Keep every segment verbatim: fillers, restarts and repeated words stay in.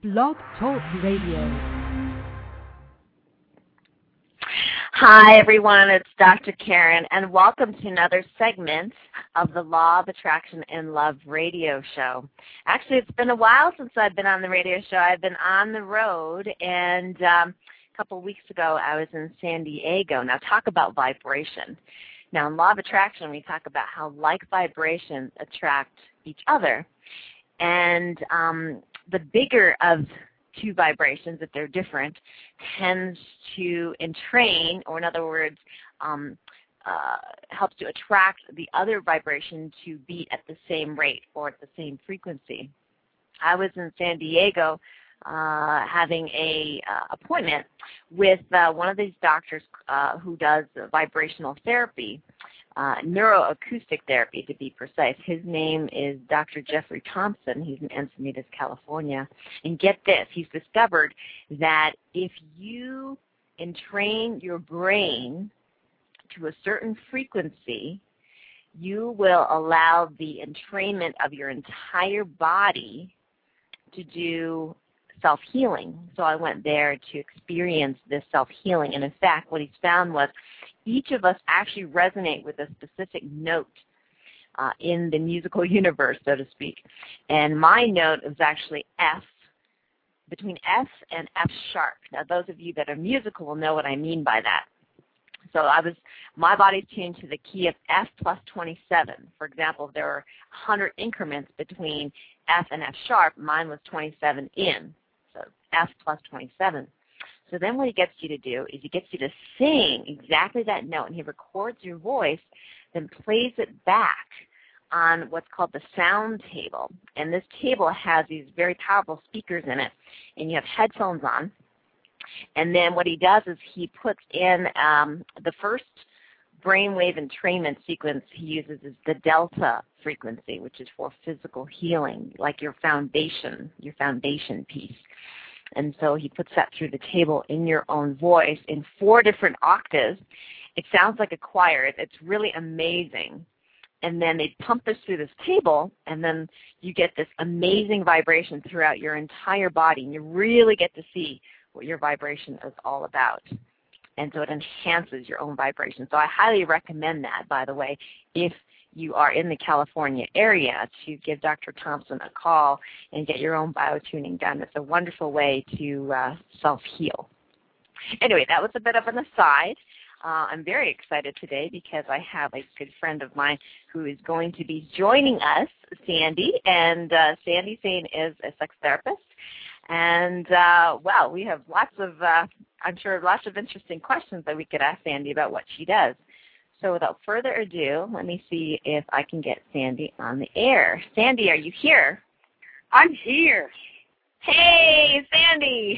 Blog Talk Radio. Hi, everyone. It's Doctor Karen, and welcome to another segment of the Law of Attraction in Love radio show. Actually, it's been a while since I've been on the radio show. I've been on the road, and um, a couple weeks ago, I was in San Diego. Now, talk about vibration. Now, in Law of Attraction, we talk about how like vibrations attract each other. And um, the bigger of two vibrations, if they're different, tends to entrain, or in other words, um, uh, helps to attract the other vibration to beat at the same rate or at the same frequency. I was in San Diego uh, having a uh, appointment with uh, one of these doctors uh, who does vibrational therapy, uh, neuroacoustic therapy to be precise. His name is Doctor Jeffrey Thompson. He's in Encinitas, California. And get this, he's discovered that if you entrain your brain to a certain frequency, you will allow the entrainment of your entire body to do self-healing. So I went there to experience this self-healing. And in fact, what he's found was each of us actually resonate with a specific note uh, in the musical universe, so to speak. And my note is actually F, between F and F sharp. Now, those of you that are musical will know what I mean by that. So I was, my body's tuned to the key of F plus twenty-seven. For example, if there were one hundred increments between F and F sharp, mine was twenty-seven in. So F plus twenty-seven. So then what he gets you to do is he gets you to sing exactly that note, and he records your voice, then plays it back on what's called the sound table. And this table has these very powerful speakers in it, and you have headphones on. And then what he does is he puts in um, the first brainwave entrainment sequence he uses is the delta frequency, which is for physical healing, like your foundation, your foundation piece. And so he puts that through the table in your own voice in four different octaves. It sounds like a choir. It's really amazing. And then they pump this through this table, and then you get this amazing vibration throughout your entire body, and you really get to see what your vibration is all about. And so it enhances your own vibration. So I highly recommend that, by the way, if you are in the California area, to give Doctor Thompson a call and get your own biotuning done. It's a wonderful way to uh, self-heal. Anyway, that was a bit of an aside. Uh, I'm very excited today because I have a good friend of mine who is going to be joining us, Sandy. And uh, Sandy Sane is a sex therapist. And, uh, well, we have lots of, uh, I'm sure, lots of interesting questions that we could ask Sandy about what she does. So without further ado, let me see if I can get Sandy on the air. Sandy, are you here? I'm here. Hey, Sandy.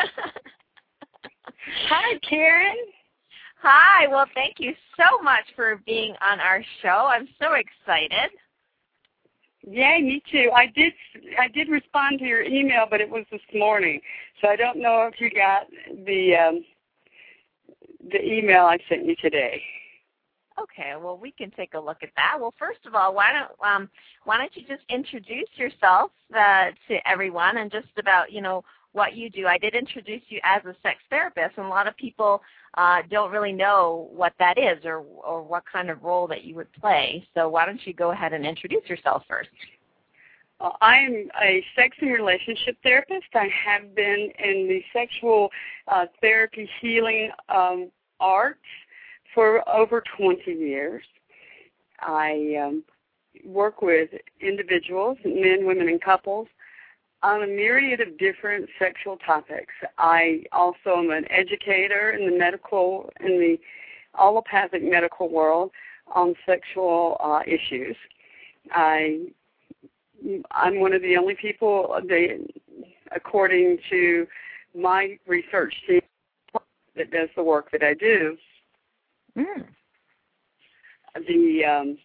Hi, Karen. Hi. Well, thank you so much for being on our show. I'm so excited. Yay, me too. I did I did respond to your email, but it was this morning, so I don't know if you got the um, the email I sent you today. Okay, well, we can take a look at that. Well, first of all, why don't um, why don't you just introduce yourself uh, to everyone and just about, you know, what you do. I did introduce you as a sex therapist, and a lot of people uh, don't really know what that is or, or what kind of role that you would play. So why don't you go ahead and introduce yourself first? Uh, I am a sex and relationship therapist. I have been in the sexual uh, therapy healing um, arts for over twenty years. I um, work with individuals, men, women, and couples on a myriad of different sexual topics. I also am an educator in the medical, in the allopathic medical world on sexual uh, issues. I, I'm one of the only people, they, according to my research team, that does the work that I do. Mm. The um,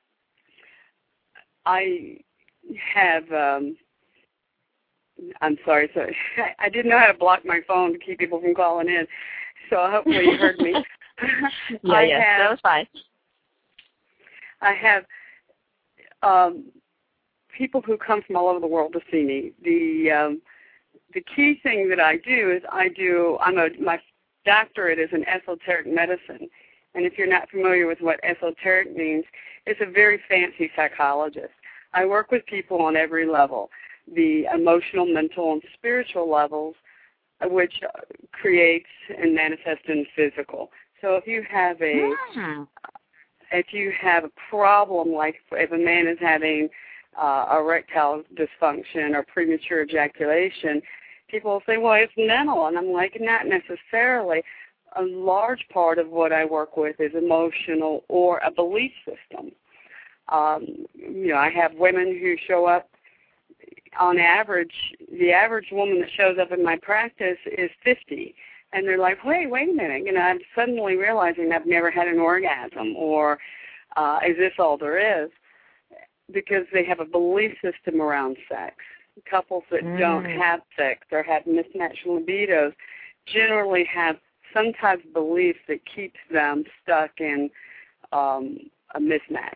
I have. Um, I'm sorry, so I didn't know how to block my phone to keep people from calling in. So hopefully you heard me. yeah, I yeah, have, that was fine. I have um, people who come from all over the world to see me. The um, the key thing that I do is I do, I'm a, my doctorate is in esoteric medicine. And if you're not familiar with what esoteric means, it's a very fancy psychologist. I work with people on every level, the emotional, mental, and spiritual levels, which creates and manifests in physical. So if you have a, mm-hmm. if you have a problem, like if a man is having uh, erectile dysfunction or premature ejaculation, people will say, well, it's mental. And I'm like, not necessarily. A large part of what I work with is emotional or a belief system. Um, you know, I have women who show up on average, the average woman that shows up in my practice is fifty. And they're like, wait, wait a minute. You know, I'm suddenly realizing I've never had an orgasm, or uh, is this all there is? Because they have a belief system around sex. Couples that mm. don't have sex or have mismatched libidos generally have some type of belief that keeps them stuck in um, a mismatch.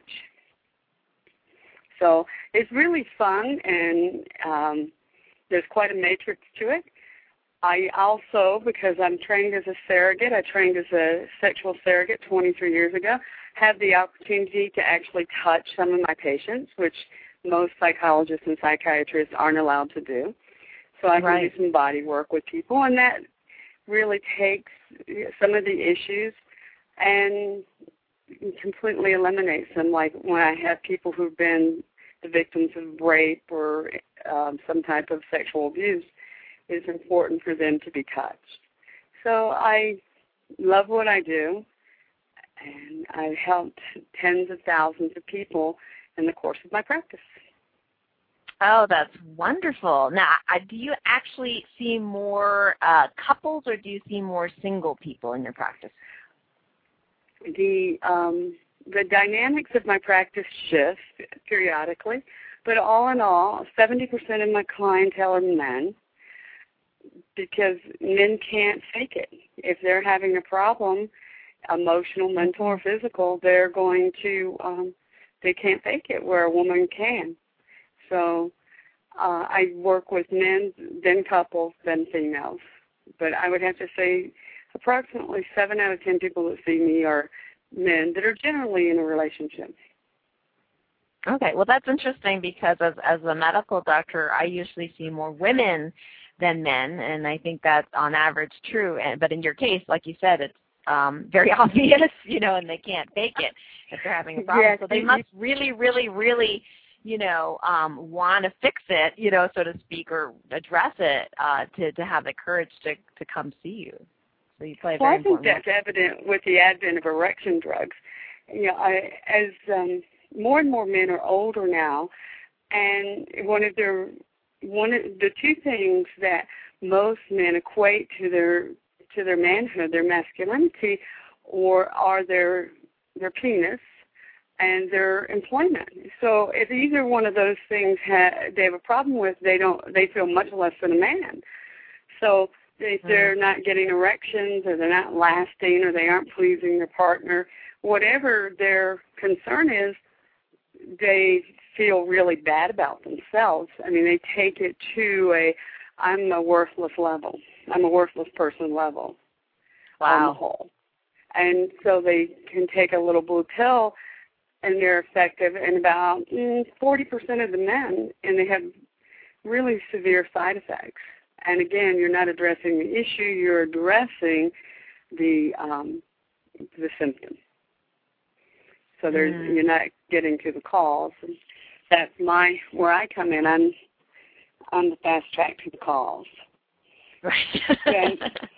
So it's really fun, and um, there's quite a matrix to it. I also, because I'm trained as a surrogate, I trained as a sexual surrogate twenty-three years ago, have the opportunity to actually touch some of my patients, which most psychologists and psychiatrists aren't allowed to do. So I can right. do some body work with people, and that really takes some of the issues and completely eliminates them. Like when I have people who've been the victims of rape or um, some type of sexual abuse, it's important for them to be touched. So I love what I do, and I've helped tens of thousands of people in the course of my practice. Oh, that's wonderful. Now, do you actually see more uh, couples, or do you see more single people in your practice? The um, the dynamics of my practice shift periodically, but all in all, seventy percent of my clientele are men, because men can't fake it. If they're having a problem, emotional, mental, or physical, they're going to, um, they can't fake it, where a woman can. So uh, I work with men, then couples, then females. But I would have to say approximately seven out of ten people that see me are men that are generally in a relationship. Okay, well, that's interesting, because as, as a medical doctor, I usually see more women than men, and I think that's on average true. And, but in your case, like you said, it's um, very obvious, you know, and they can't fake it if they're having a problem. Yeah, so they must really, really, really, you know, um, want to fix it, you know, so to speak, or address it uh, to, to have the courage to, to come see you. So you play a very well, I think important that's role. Evident with the advent of erection drugs. You know, I, as um, more and more men are older now, and one of their one of the two things that most men equate to their to their manhood, their masculinity, or are their their penis and their employment. So if either one of those things ha- they have a problem with, they don't they feel much less than a man. So if they're mm. not getting erections, or they're not lasting, or they aren't pleasing their partner, whatever their concern is, they feel really bad about themselves. I mean, they take it to a, I'm a worthless level. I'm a worthless person level. Wow. On the whole. And so they can take a little blue pill, and they're effective in about mm, forty percent of the men, and they have really severe side effects. And again, you're not addressing the issue, you're addressing the um, the symptom. So there's mm. you're not getting to the cause. And that's my where I come in. I'm on the fast track to the cause. Right.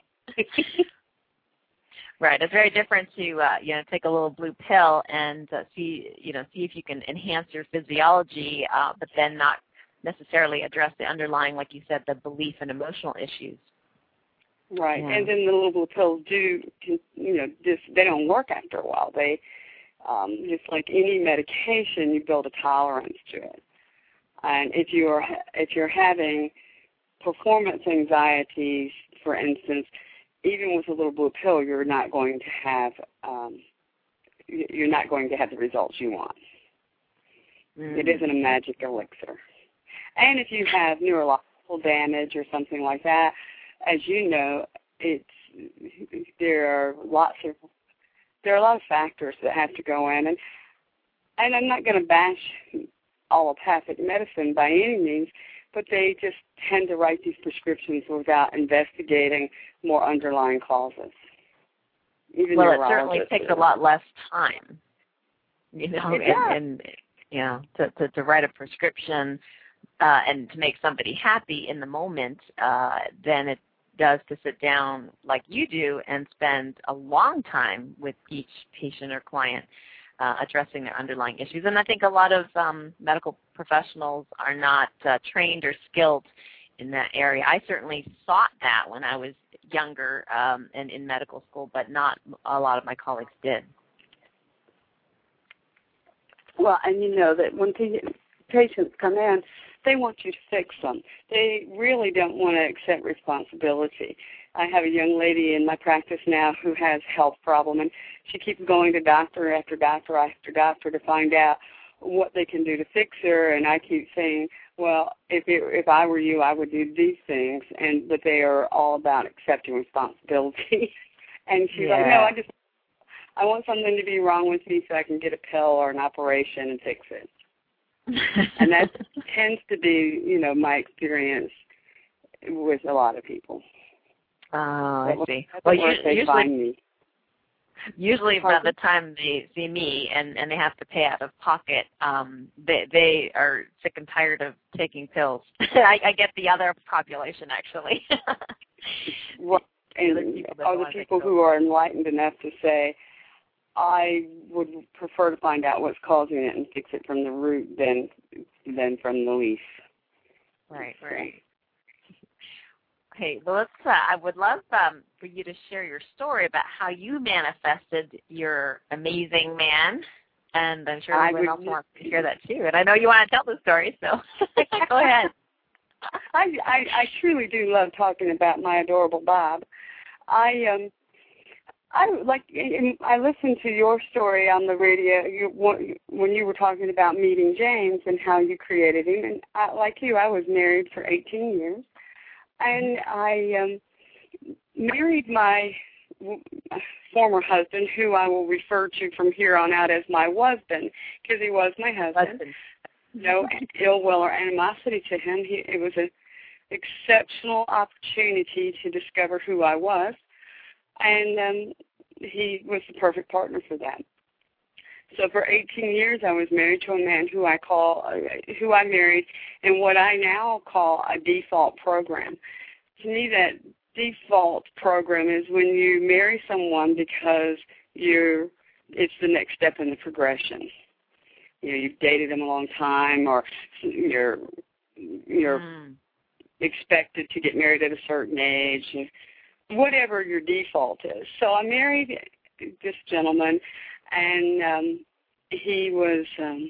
Right. It's very different to uh, you know take a little blue pill and uh, see you know see if you can enhance your physiology, uh, but then not necessarily address the underlying, like you said, the belief and emotional issues. Right. Yeah. And then the little blue pills do, you know, just they don't work after a while. They um, just like any medication, you build a tolerance to it. And if you're if you're having performance anxieties, for instance, even with a little blue pill, you're not going to have um, you're not going to have the results you want. Mm. It isn't a magic elixir. And if you have neurological physical damage or something like that, as you know, it's there are lots of there are a lot of factors that have to go in, and and I'm not going to bash allopathic medicine by any means, but they just tend to write these prescriptions without investigating more underlying causes. Even well, it certainly takes a lot less time, you know, it and, and you know, to, to, to write a prescription uh, and to make somebody happy in the moment uh, than it does to sit down like you do and spend a long time with each patient or client uh, addressing their underlying issues. And I think a lot of um, medical professionals are not uh, trained or skilled in that area. I certainly sought that when I was younger um, and in medical school, but not a lot of my colleagues did. Well, and you know that when p- patients come in, they want you to fix them. They really don't want to accept responsibility. I have a young lady in my practice now who has a health problem, and she keeps going to doctor after doctor after doctor to find out what they can do to fix her, and I keep saying, well, if it, if I were you, I would do these things, and but they are all about accepting responsibility. And she's yeah. like, no, I just I want something to be wrong with me so I can get a pill or an operation and fix it. And that tends to be, you know, my experience with a lot of people. Oh, I see. That's well, where they usually, find me. Usually by the time they see me and, and they have to pay out of pocket, um, they, they are sick and tired of taking pills. I, I get the other population, actually. Well, and are the people who are enlightened enough to say, I would prefer to find out what's causing it and fix it from the root than than from the leaf. Right, right. Okay, well, let's, uh, I would love um, for you to share your story about how you manifested your amazing man, and I'm sure everyone else wants to hear that too. And I know you want to tell the story, so go ahead. I, I I truly do love talking about my adorable Bob. I um I like I listened to your story on the radio you, when you were talking about meeting James and how you created him. And I, like you, I was married for eighteen years. And I um, married my former husband, who I will refer to from here on out as my husband, because he was my husband. husband. No ill will or animosity to him. He, it was an exceptional opportunity to discover who I was, and um, he was the perfect partner for that. So for eighteen years, I was married to a man who I call, uh, who I married in what I now call a default program. To me, that default program is when you marry someone because you're, it's the next step in the progression. You know, you've dated them a long time, or you're you're mm. expected to get married at a certain age, whatever your default is. So I married this gentleman, and um, he was, um,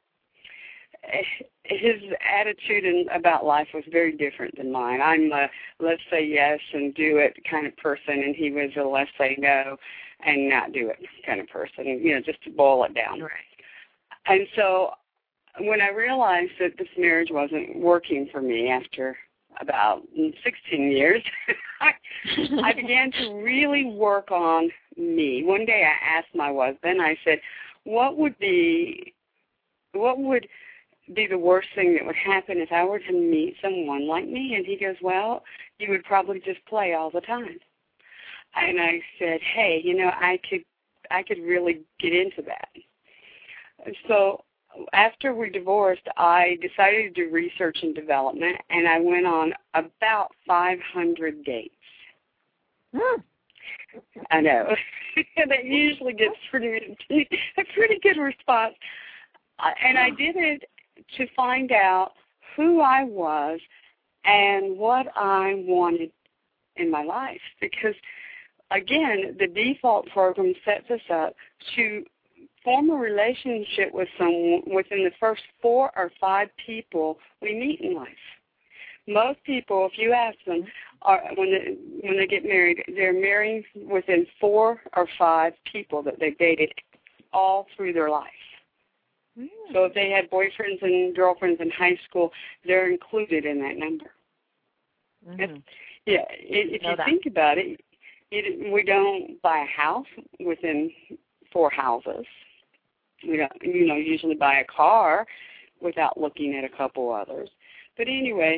his attitude in, about life was very different than mine. I'm a let's say yes and do it kind of person, and he was a let's say no and not do it kind of person, you know, just to boil it down. Right. And so when I realized that this marriage wasn't working for me after about sixteen years, I, I began to really work on me. One day I asked my husband, I said, what would be, what would be the worst thing that would happen if I were to meet someone like me? And he goes, well, you would probably just play all the time. And I said, hey, you know, I could, I could really get into that. So after we divorced, I decided to do research and development, and I went on about five hundred dates. Hmm. I know. That usually gets pretty a pretty good response. And I did it to find out who I was and what I wanted in my life. Because, again, the default program sets us up to form a relationship with someone within the first four or five people we meet in life. Most people, if you ask them, are, when they, when they get married, they're marrying within four or five people that they've dated all through their life. So if they had boyfriends and girlfriends in high school, they're included in that number. Mm-hmm. If, yeah, if know you that. think about it, it, we don't buy a house within four houses. We don't, you know, usually buy a car without looking at a couple others. But anyway,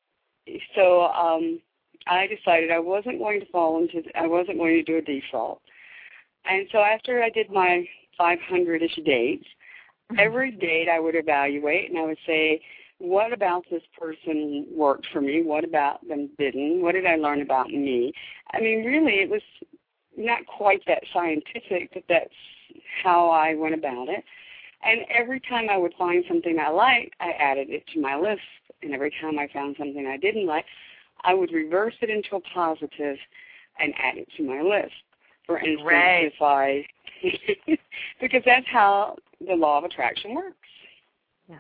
so um, I decided I wasn't going to fall into, I wasn't going to do a default. And so after I did my five hundred-ish dates, every date I would evaluate, and I would say, what about this person worked for me? What about them didn't? What did I learn about me? I mean, really, it was not quite that scientific, but that's how I went about it. And every time I would find something I liked, I added it to my list. And every time I found something I didn't like, I would reverse it into a positive and add it to my list. For instance, right. if I, because that's how the law of attraction works. Yeah.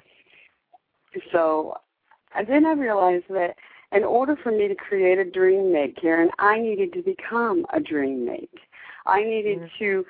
So and then I realized that in order for me to create a dream mate, Karen, I needed to become a dream mate. I needed mm-hmm. to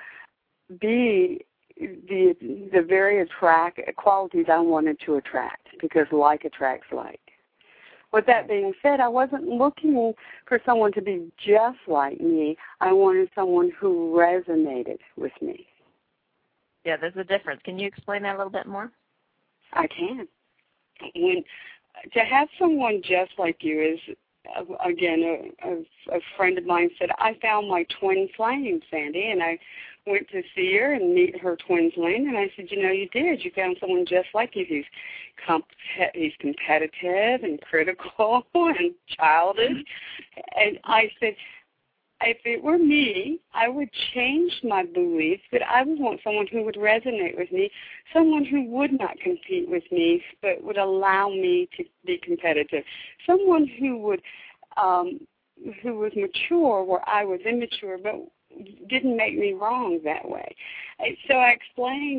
be the the very attract qualities I wanted to attract, because like attracts like. With that being said, I wasn't looking for someone to be just like me. I wanted someone who resonated with me. Yeah, there's a difference. Can you explain that a little bit more? I can. When to have someone just like you is, again, a, a, a friend of mine said, I found my twin flame, Sandy, and I went to see her and meet her twin flame, and I said, you know, you did. You found someone just like you. He's, comp- he's competitive and critical and childish. And I said, if it were me, I would change my belief that I would want someone who would resonate with me, someone who would not compete with me but would allow me to be competitive, someone who would um, who was mature where I was immature but didn't make me wrong that way. So I explained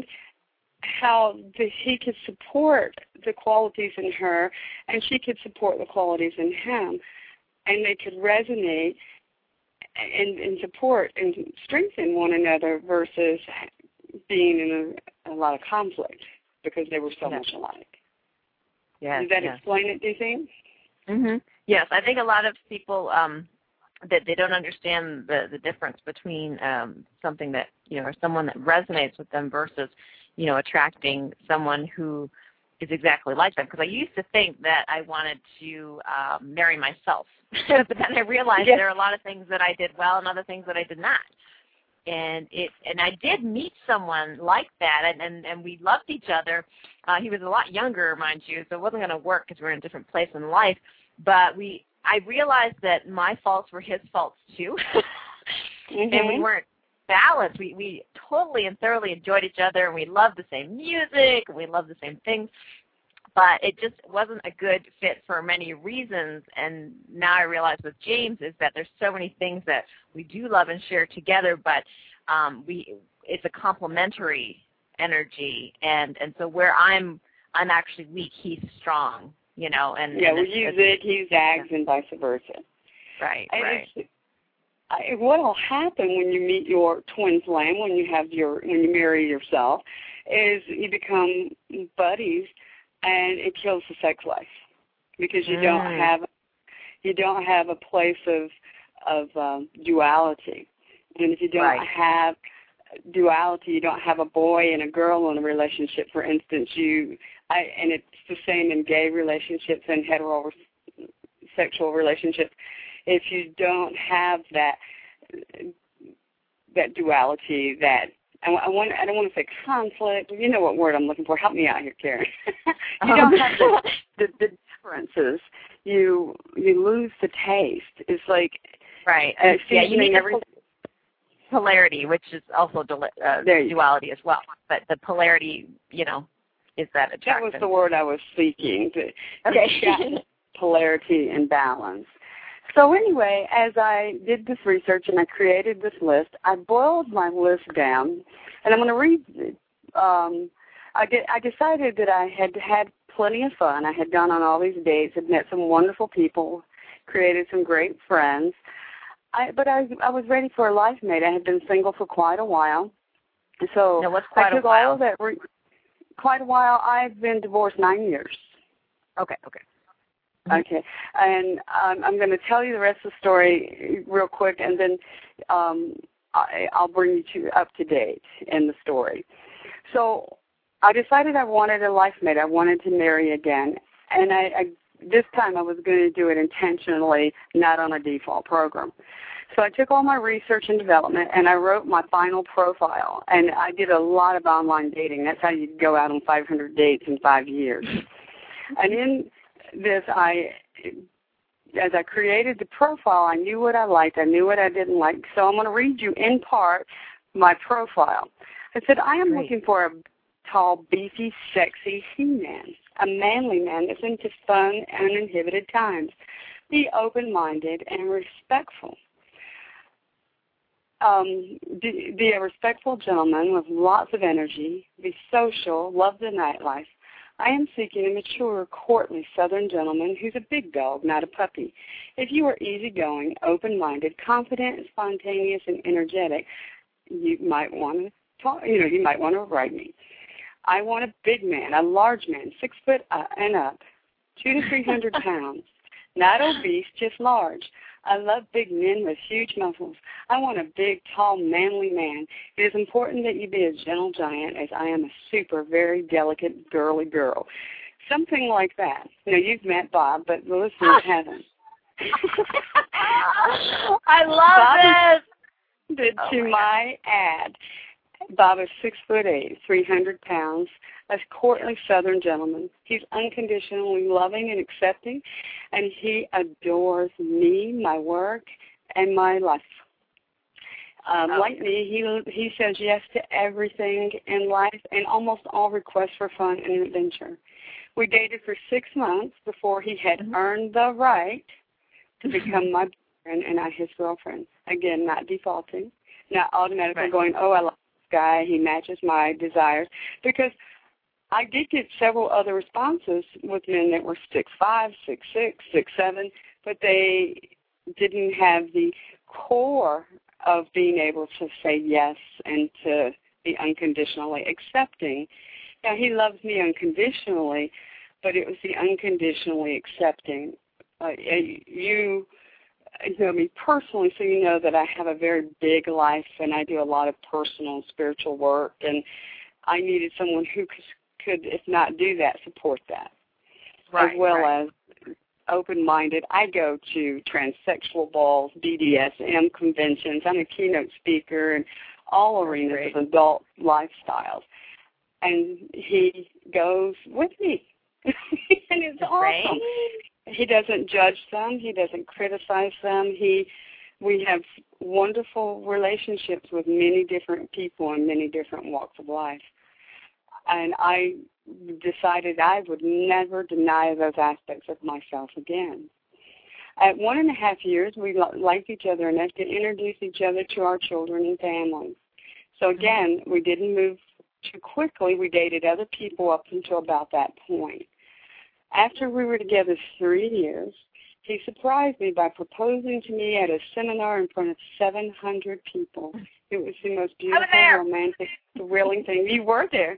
how the, he could support the qualities in her and she could support the qualities in him, and they could resonate and, and support and strengthen one another versus being in a, a lot of conflict because they were so yes. much alike. Yes, Does that yes. explain it, do you think? Mm-hmm. Yes, I think a lot of people um, that they don't understand the, the difference between um, something that, you know, or someone that resonates with them versus, you know, attracting someone who is exactly like them. Because I used to think that I wanted to um, marry myself. But then I realized yes. there are a lot of things that I did well and other things that I did not. And it and I did meet someone like that, and, and, and we loved each other. Uh, he was a lot younger, mind you, so it wasn't going to work because we were in a different place in life. But we, I realized that my faults were his faults too, mm-hmm. and we weren't balanced. We we totally and thoroughly enjoyed each other, and we loved the same music, and we loved the same things. But it just wasn't a good fit for many reasons. And now I realize with James is that there's so many things that we do love and share together, but um, we it's a complementary energy. And, and so where I'm I'm actually weak, he's strong, you know. And yeah, and we use it, he zags, yeah. and vice versa. Right, and right. I, what will happen when you meet your twin flame, when you have your when you marry yourself, is you become buddies. And it kills the sex life because you mm. don't have you don't have a place of of um, duality, and if you don't right. have duality, you don't have a boy and a girl in a relationship. For instance, you I, and it's the same in gay relationships and heterosexual relationships. If you don't have that that duality, that I, want, I don't want to say conflict. You know what word I'm looking for. Help me out here, Karen. you um. don't have the, the, the differences. You you lose the taste. It's like right. Uh, yeah, you need everything. polarity, which is also uh, duality as well. But the polarity, you know, is that attraction. That was the word I was seeking. Okay. Polarity and balance. So anyway, as I did this research and I created this list, I boiled my list down, and I'm going to read it. Um, I, de- I decided that I had had plenty of fun. I had gone on all these dates, had met some wonderful people, created some great friends. I, but I, I was ready for a life mate. I had been single for quite a while. So now, what's quite I took a while? all of that. Re- quite a while. I've been divorced nine years. Okay, okay. Okay, and um, I'm going to tell you the rest of the story real quick, and then um, I, I'll bring you to, up to date in the story. So I decided I wanted a life mate. I wanted to marry again, and I, I this time I was going to do it intentionally, not on a default program. So I took all my research and development, and I wrote my final profile, and I did a lot of online dating. That's how you go out on five hundred dates in five years. And in this, I, as I created the profile, I knew what I liked, I knew what I didn't like. So I'm going to read you in part my profile. I said, I am Great. looking for a tall, beefy, sexy he-man, a manly man that's into fun, uninhibited times. Be open-minded and respectful. Um, be, be a respectful gentleman with lots of energy, be social, love the nightlife. I am seeking a mature, courtly Southern gentleman who's a big dog, not a puppy. If you are easygoing, open-minded, confident, spontaneous, and energetic, you might want to talk. You know, you might want to write me. I want a big man, a large man, six foot uh, and up, two to three hundred pounds, not obese, just large. I love big men with huge muscles. I want a big, tall, manly man. It is important that you be a gentle giant, as I am a super, very delicate, girly girl. Something like that. Now, you've met Bob, but the listeners haven't. I love Bob this. Did oh to my, my ad. Bob is six foot eight, three hundred pounds, a courtly Southern gentleman. He's unconditionally loving and accepting, and he adores me, my work, and my life. Um, oh. Like me, he he says yes to everything in life and almost all requests for fun and adventure. We dated for six months before he had mm-hmm. earned the right to become my boyfriend and I his girlfriend. Again, not defaulting, not automatically right. going, oh, I like guy, he matches my desires, because I did get several other responses with men that were six five, six six, six seven, but they didn't have the core of being able to say yes and to be unconditionally accepting. Now, he loves me unconditionally, but it was the unconditionally accepting. Uh, you You know me personally, so you know that I have a very big life and I do a lot of personal and spiritual work, and I needed someone who could, could if not do that, support that. Right, as well right. as open-minded. I go to transsexual balls, B D S M conventions. I'm a keynote speaker in all arenas Great. of adult lifestyles. And he goes with me. And it's awesome. He doesn't judge them. He doesn't criticize them. He, we have wonderful relationships with many different people in many different walks of life. And I decided I would never deny those aspects of myself again. At one and a half years, we liked each other enough to introduce each other to our children and families. So again, we didn't move too quickly. We dated other people up until about that point. After we were together three years, he surprised me by proposing to me at a seminar in front of seven hundred people. It was the most beautiful, romantic, thrilling thing. You were there.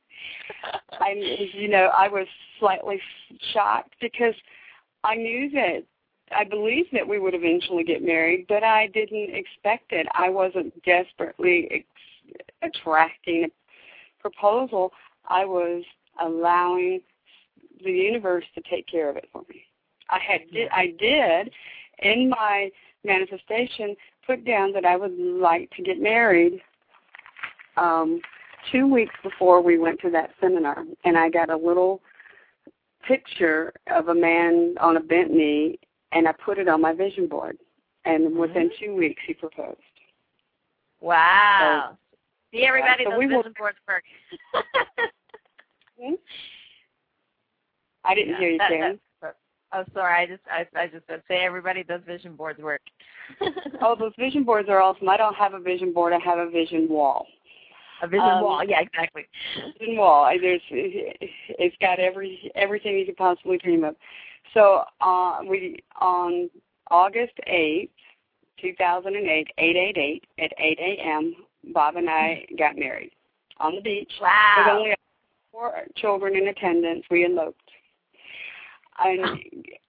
I, you know, I was slightly shocked because I knew that, I believed that we would eventually get married, but I didn't expect it. I wasn't desperately ex- attracting a proposal. I was allowing the universe to take care of it for me. I had did, I did in my manifestation put down that I would like to get married um, two weeks before we went to that seminar, and I got a little picture of a man on a bent knee, and I put it on my vision board, and mm-hmm. within two weeks he proposed. Wow. So, see, everybody, so those we vision will, boards work. hmm? I didn't yeah, hear you, that, Karen. that, oh, sorry. I just I, I just said, say, everybody, those vision boards work. Oh, those vision boards are awesome. I don't have a vision board. I have a vision wall. A vision um, wall, yeah, exactly. Vision wall. There's, it's got every everything you could possibly dream of. So uh, we on August eighth, two thousand eight, eight eight eight at eight a.m., Bob and I got married on the beach. Wow. With only four children in attendance. We eloped. And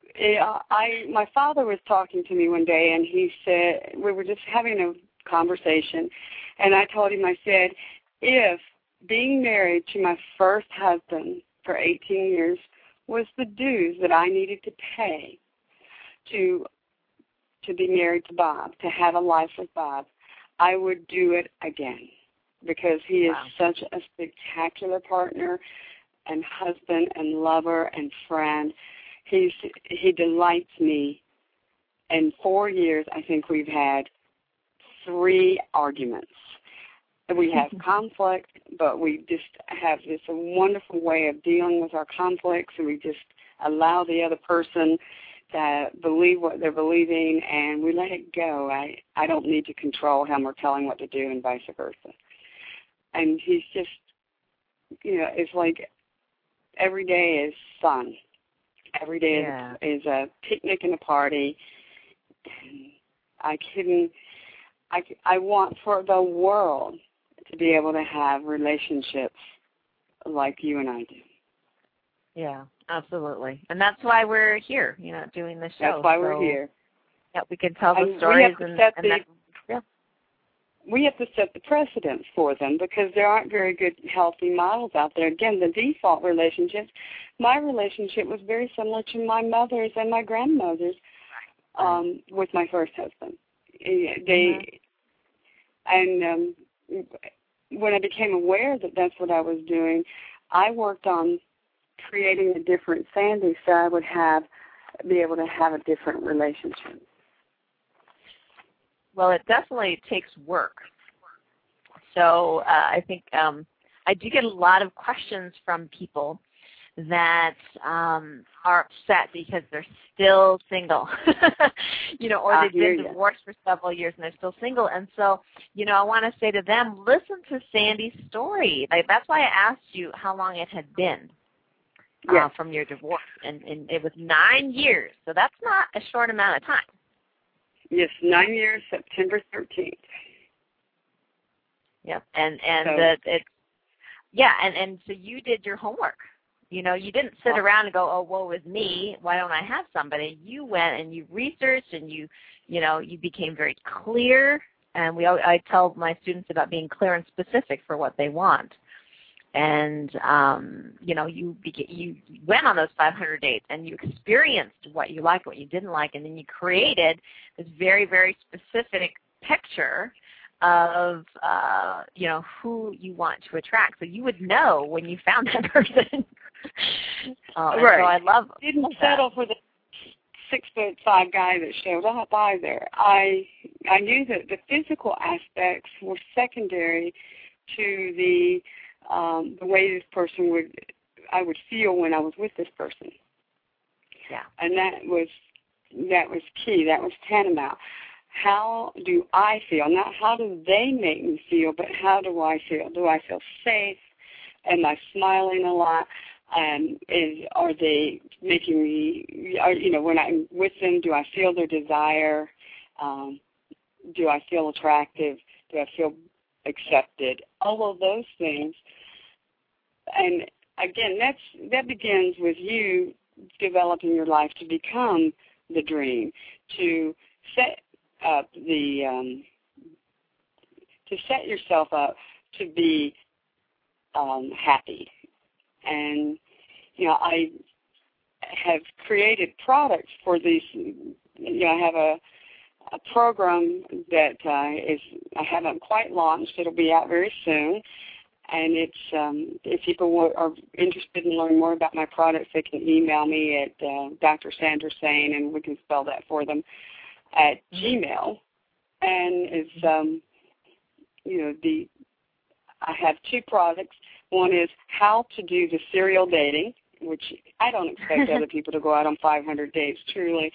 uh, I my father was talking to me one day, and he said, we were just having a conversation, and I told him, I said, if being married to my first husband for eighteen years was the dues that I needed to pay to to be married to Bob, to have a life with Bob, I would do it again, because he is wow. such a spectacular partner and husband and lover and friend. He's he delights me. In four years, I think we've had three arguments. We have conflict, but we just have this wonderful way of dealing with our conflicts, and we just allow the other person to believe what they're believing, and we let it go. I, I don't need to control him or tell him what to do, and vice versa. And he's just, you know, it's like every day is fun. Every day yeah. is, is a picnic and a party. And I couldn't, I, I want for the world to be able to have relationships like you and I do. Yeah, absolutely. And that's why we're here, you know, doing the show. That's why so, we're here. Yeah, we can tell and the stories. We have, and, to set and the, that, yeah. we have to set the precedents for them, because there aren't very good, healthy models out there. Again, the default relationships, my relationship was very similar to my mother's and my grandmother's um, with my first husband. They, mm-hmm. And um, when I became aware that that's what I was doing, I worked on creating a different Sandy so I would have be able to have a different relationship. Well, it definitely takes work. So uh, I think um, I do get a lot of questions from people that um, are upset because they're still single, you know, or they've been divorced for several years and they're still single. And so, you know, I want to say to them, listen to Sandy's story. Like, that's why I asked you how long it had been uh, yes. from your divorce, and, and it was nine years. So that's not a short amount of time. Yes, nine years, September thirteenth. Yep, and and so, uh, it, yeah, and and so you did your homework. You know, you didn't sit around and go, oh, woe is me, why don't I have somebody? You went and you researched, and you, you know, you became very clear. And we, I tell my students about being clear and specific for what they want. And, um, you know, you you went on those five hundred dates, and you experienced what you liked, what you didn't like, and then you created this very, very specific picture of, uh, you know, who you want to attract. So you would know when you found that person. uh, right. So I love Didn't love settle that. for the six foot five guy that showed up either. I I knew that the physical aspects were secondary to the um, the way this person would I would feel when I was with this person. Yeah. And that was that was key. That was tantamount. How do I feel? Not how do they make me feel, but how do I feel? Do I feel safe? Am I smiling a lot? Um, is, are they making me, are, you know, when I'm with them, do I feel their desire? Um, do I feel attractive? Do I feel accepted? All of those things. And again, that's that begins with you developing your life to become the dream, to set up the, um, to set yourself up to be um, happy. And, you know, I have created products for these, you know, I have a, a program that uh, is, I haven't quite launched. It'll be out very soon. And it's, um, if people are interested in learning more about my products, they can email me at uh, Doctor Sandra Sain, and we can spell that for them, at Gmail. And it's, um, you know, the, I have two products. One is how to do the serial dating, which I don't expect other people to go out on five hundred dates. Truly,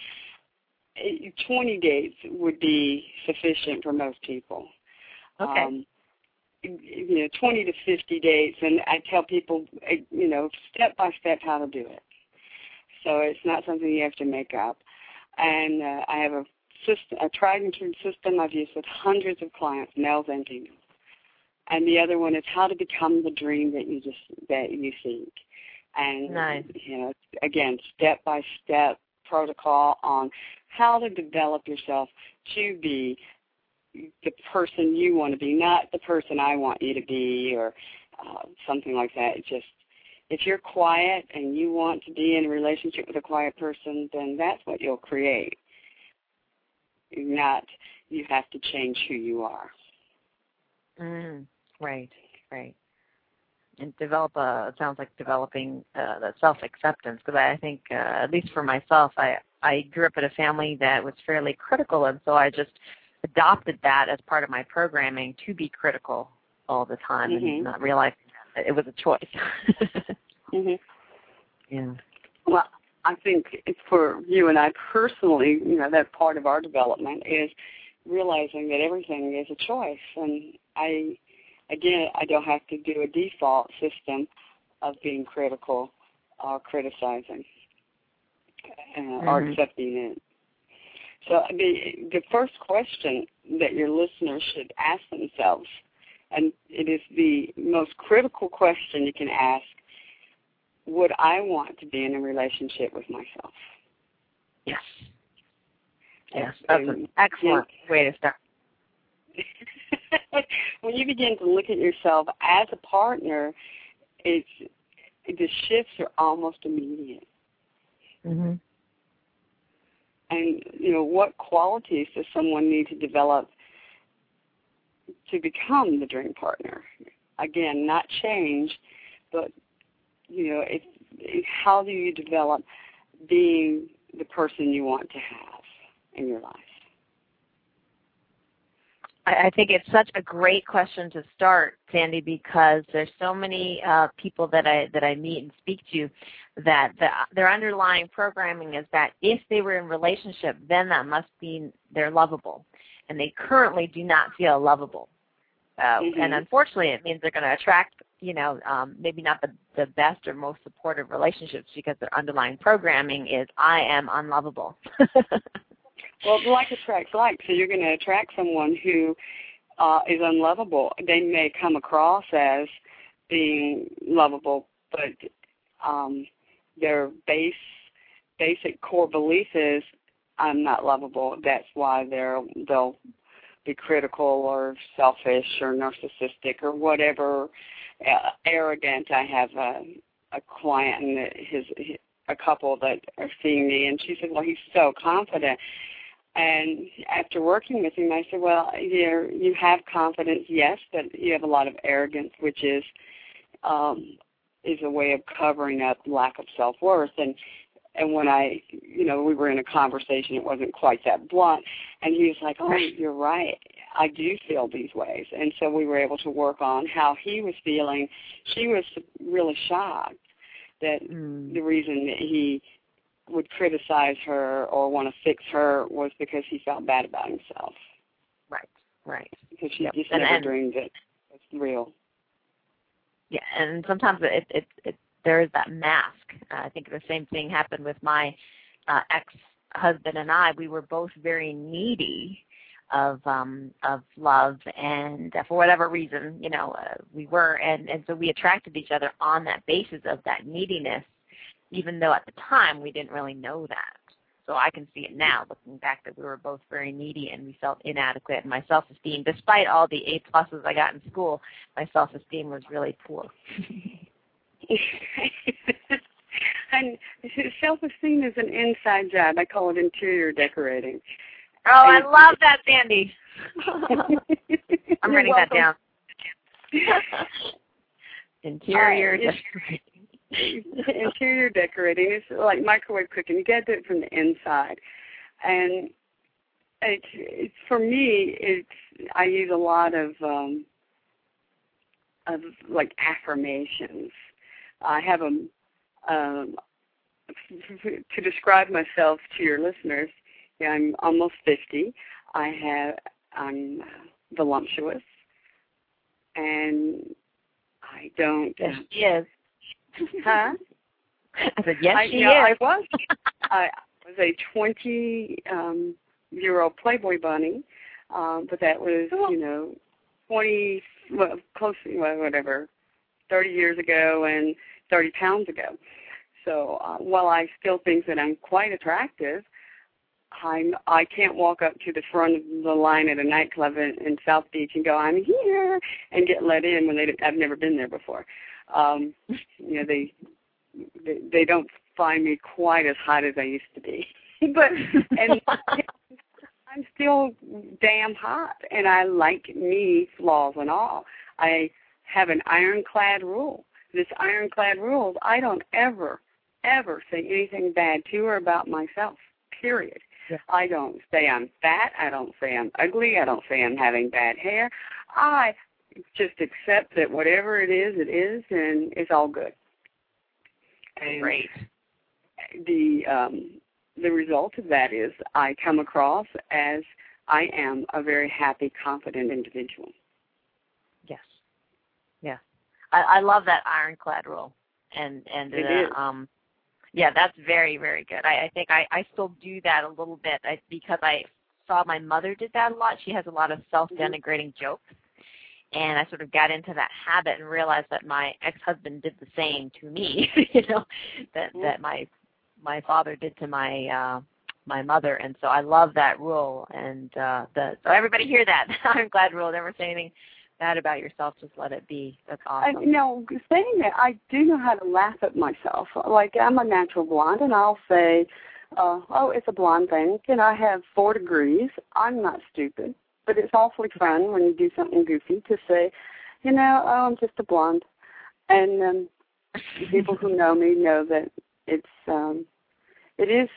twenty dates would be sufficient for most people. Okay. Um, you know, twenty to fifty dates, and I tell people, you know, step by step how to do it. So it's not something you have to make up. And uh, I have a system, a tried and true system I've used with hundreds of clients, males and females. And the other one is how to become the dream that you just that you seek. And nice. you know, again, step by step protocol on how to develop yourself to be the person you want to be, not the person I want you to be, or uh, something like that. It's just, if you're quiet and you want to be in a relationship with a quiet person, then that's what you'll create. Not, you have to change who you are. Mm, right, right. And develop a, it sounds like developing uh, the self-acceptance, because I think, uh, at least for myself, I, I grew up in a family that was fairly critical, and so I just adopted that as part of my programming to be critical all the time, mm-hmm. and not realizing that it was a choice. mm-hmm. Yeah. Well, I think it's for you and I personally, you know, that part of our development is realizing that everything is a choice. And I, again, I don't have to do a default system of being critical or criticizing uh, mm-hmm. or accepting it. So the, the first question that your listeners should ask themselves, and it is the most critical question you can ask, would I want to be in a relationship with myself? Yes. Yes, that's an excellent yeah. way to start. When you begin to look at yourself as a partner, it's, the shifts are almost immediate. Mm-hmm. And, you know, what qualities does someone need to develop to become the dream partner? Again, not change, but, you know, it, it, how do you develop being the person you want to have in your life? I, I think it's such a great question to start, Sandy, because there's so many uh, people that I that I meet and speak to that the, their underlying programming is that if they were in a relationship, then that must mean they're lovable. And they currently do not feel lovable. Uh, mm-hmm. And unfortunately, it means they're going to attract, you know, um, maybe not the, the best or most supportive relationships because their underlying programming is, I am unlovable. Well, like attracts like, so you're going to attract someone who uh, is unlovable. They may come across as being lovable, but um, their base, basic core belief is, I'm not lovable. That's why they're, they'll be critical or selfish or narcissistic or whatever, uh, arrogant. I have a, a client and his, his a couple that are seeing me, and she said, well, he's so confident. And after working with him, I said, well, you you have confidence, yes, but you have a lot of arrogance, which is um, is a way of covering up lack of self-worth. And and when I, you know, we were in a conversation, it wasn't quite that blunt, and he was like, oh, you're right, I do feel these ways. And so we were able to work on how he was feeling. She was really shocked that mm. the reason that he would criticize her or want to fix her was because he felt bad about himself. Right, right. Because she yep. just and, never and, dreamed it was real. Yeah, and sometimes it, it, it there is that mask. Uh, I think the same thing happened with my uh, ex-husband and I. We were both very needy of um, of love, and uh, for whatever reason, you know, uh, we were, and, and so we attracted each other on that basis of that neediness, even though at the time we didn't really know that. So I can see it now, looking back, that we were both very needy and we felt inadequate. And my self-esteem, despite all the A pluses I got in school, my self-esteem was really poor. And self-esteem is an inside job. I call it interior decorating. Oh, and I love that, Sandy. I'm writing that down. Interior uh, decorating. Interior decorating is like microwave cooking. You got to do it from the inside. And it's, it's for me, it's I use a lot of um, of like affirmations. I have them um, to describe myself to your listeners. Yeah, I'm almost fifty. I have I'm voluptuous, and I don't. Yes, she is. Huh? I said, yes, I, she no, is. I was. I was a twenty-year-old um, Playboy bunny, um, but that was, you know, twenty, well, close, well, whatever, thirty years ago and thirty pounds ago. So uh, while I still think that I'm quite attractive, I'm, I can't walk up to the front of the line at a nightclub in, in South Beach and go, I'm here, and get let in when they, I've never been there before. Um, you know, they, they they don't find me quite as hot as I used to be. But and I'm still damn hot, and I like me, flaws and all. I have an ironclad rule. This ironclad rule is I don't ever, ever say anything bad to or about myself, period. Yeah. I don't say I'm fat. I don't say I'm ugly. I don't say I'm having bad hair. I just accept that whatever it is, it is, and it's all good. And Great. The um, the result of that is I come across as I am a very happy, confident individual. Yes. Yeah. I, I love that ironclad rule. And, and it uh, is. Um, yeah, that's very, very good. I, I think I, I still do that a little bit I, because I saw my mother did that a lot. She has a lot of self-denigrating mm-hmm. jokes. And I sort of got into that habit and realized that my ex-husband did the same to me, you know, that, mm-hmm. that my my father did to my uh, my mother. And so I love that rule. And uh, the, so everybody hear that. I'm glad rule. Never say anything bad about yourself. Just let it be. That's awesome. I, you know, saying that, I do know how to laugh at myself. Like, I'm a natural blonde, and I'll say, uh, oh, it's a blonde thing. And I have four degrees. I'm not stupid. But it's awfully fun when you do something goofy to say, you know, oh, I'm just a blonde. And um, people who know me know that it's um, it is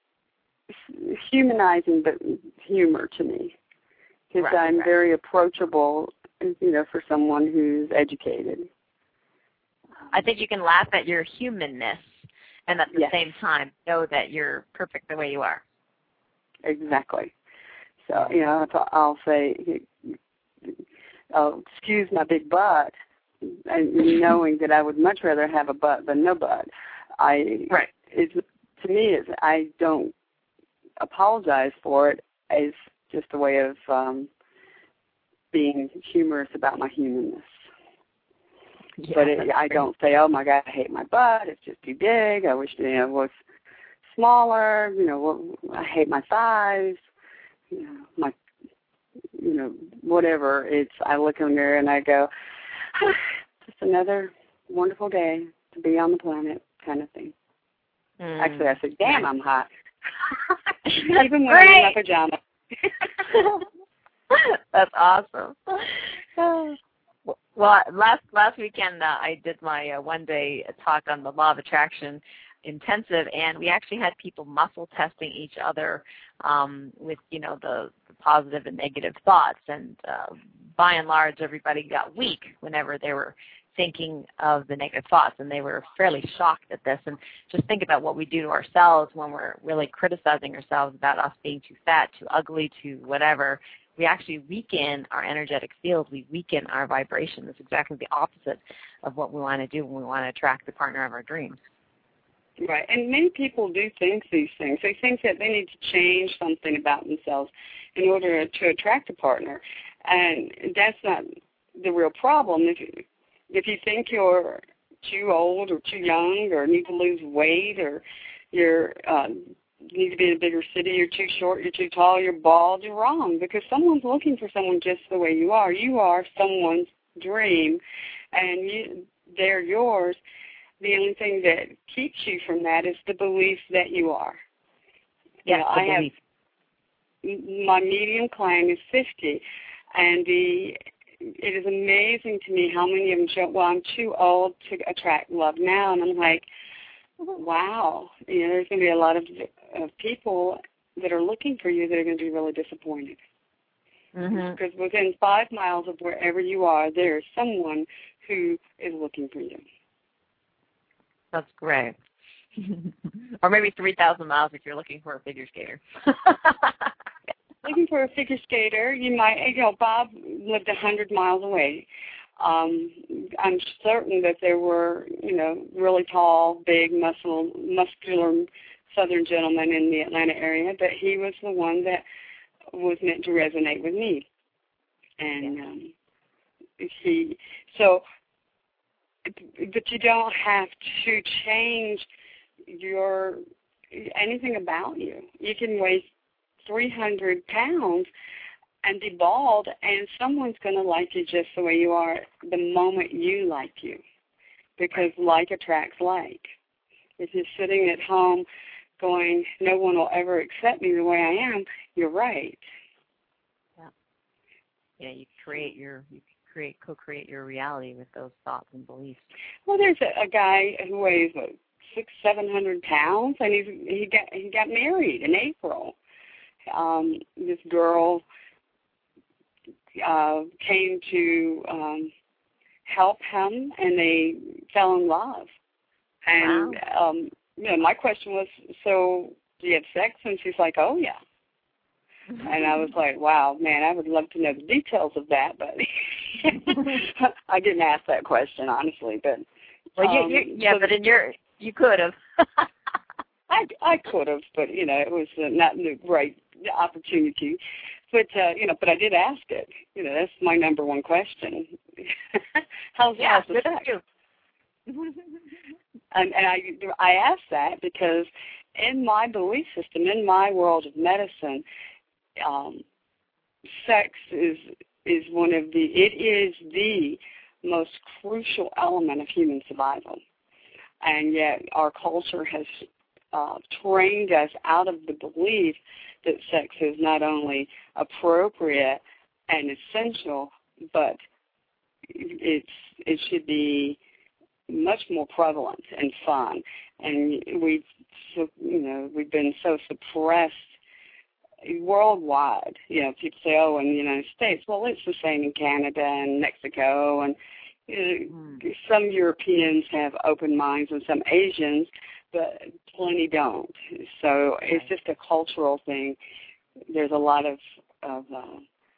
humanizing, but humor to me, because right, I'm right. very approachable, you know, for someone who's educated. I think you can laugh at your humanness, and at the yes. same time know that you're perfect the way you are. Exactly. So, you know, I'll say, oh, excuse my big butt, and knowing that I would much rather have a butt than no butt. I, right. It's, to me, it's, I don't apologize for it. It's just a way of um, being humorous about my humanness. Yeah, but it, I don't say, oh, my God, I hate my butt. It's just too big. I wish you know, it was smaller. You know, I hate my thighs. You know, my, you know, whatever. It's, I look in the mirror and I go, ah, just another wonderful day to be on the planet kind of thing. Mm. Actually, I said, damn, I'm hot. Even when I'm in my pajamas. That's awesome. Well, last last weekend uh, I did my uh, one-day talk on the Law of Attraction intensive, and we actually had people muscle testing each other um, with, you know, the, the positive and negative thoughts. And uh, by and large, everybody got weak whenever they were thinking of the negative thoughts, and they were fairly shocked at this. And just think about what we do to ourselves when we're really criticizing ourselves about us being too fat, too ugly, too whatever. We actually weaken our energetic field. We weaken our vibration. It's exactly the opposite of what we want to do when we want to attract the partner of our dreams. Right, and many people do think these things. They think that they need to change something about themselves in order to attract a partner, and that's not the real problem. If you, if you think you're too old or too young or need to lose weight or you're uh, need to be in a bigger city, you're too short, you're too tall, you're bald, you're wrong, because someone's looking for someone just the way you are. You are someone's dream, and you, they're yours. The only thing that keeps you from that is the belief that you are. Yes, you know, I have my medium client is fifty, and the it is amazing to me how many of them show, well, I'm too old to attract love now, and I'm like, wow, you know, there's going to be a lot of, of people that are looking for you that are going to be really disappointed. Mm-hmm. Because within five miles of wherever you are, there is someone who is looking for you. That's great. Or maybe three thousand miles if you're looking for a figure skater. Looking for a figure skater, you might, you know, Bob lived one hundred miles away. Um, I'm certain that there were, you know, really tall, big, muscle, muscular Southern gentlemen in the Atlanta area, but he was the one that was meant to resonate with me. And um, he, so, but you don't have to change your anything about you. You can weigh three hundred pounds and be bald, and someone's going to like you just the way you are the moment you like you, because like attracts like. If you're sitting at home going, no one will ever accept me the way I am, you're right. Yeah. Yeah, you create your, you create, co-create your reality with those thoughts and beliefs. Well, there's a, a guy who weighs what, six, seven hundred pounds, and he's he got he got married in April. Um, this girl uh, came to um, help him, and they fell in love. And wow. um, you know, my question was, so do you have sex? And she's like, oh yeah. And I was like, wow, man, I would love to know the details of that, but I didn't ask that question, honestly. But well, um, you, you, yeah, so but in your, you could have. I I could have, but you know, it was uh, not the right opportunity. But uh, you know, but I did ask it. You know, that's my number one question. how's yeah, how's the sex? and, and I I asked that because in my belief system, in my world of medicine, um, sex is is one of the it is the most crucial element of human survival, and yet our culture has uh, trained us out of the belief that sex is not only appropriate and essential, but it's it should be much more prevalent and fun. And we've so, you know we've been so suppressed worldwide. You know, people say, oh, in the United States. Well, it's the same in Canada and Mexico, and you know, mm. some Europeans have open minds and some Asians, but plenty don't. So it's just a cultural thing. There's a lot of, of uh,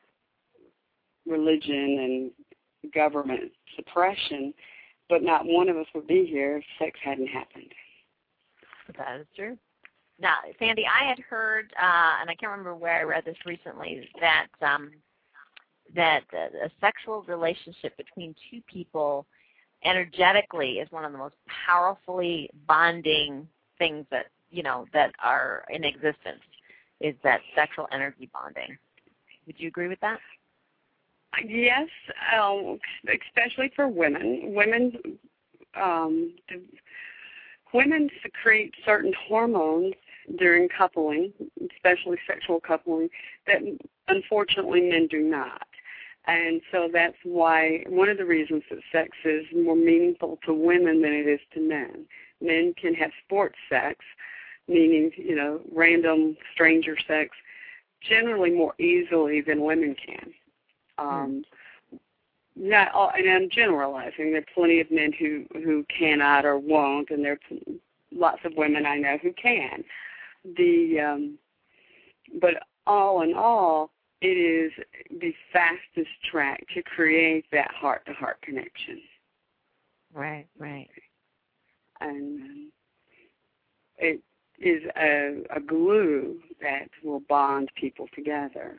religion and government suppression, but not one of us would be here if sex hadn't happened. That is true. Now, Sandy, I had heard, uh, and I can't remember where I read this recently, that um, that uh, a sexual relationship between two people energetically is one of the most powerfully bonding things that, you know, that are in existence, is that sexual energy bonding. Would you agree with that? Yes, um, especially for women. Women, um, women secrete certain hormones during coupling, especially sexual coupling, that unfortunately men do not. And so that's why one of the reasons that sex is more meaningful to women than it is to men. Men can have sports sex, meaning, you know, random stranger sex, generally more easily than women can. Um, not all, and I'm generalizing. There are plenty of men who, who cannot or won't, and there are lots of women I know who can. The um, but all in all, it is the fastest track to create that heart-to-heart connection. Right, right. And um, it is a, a glue that will bond people together.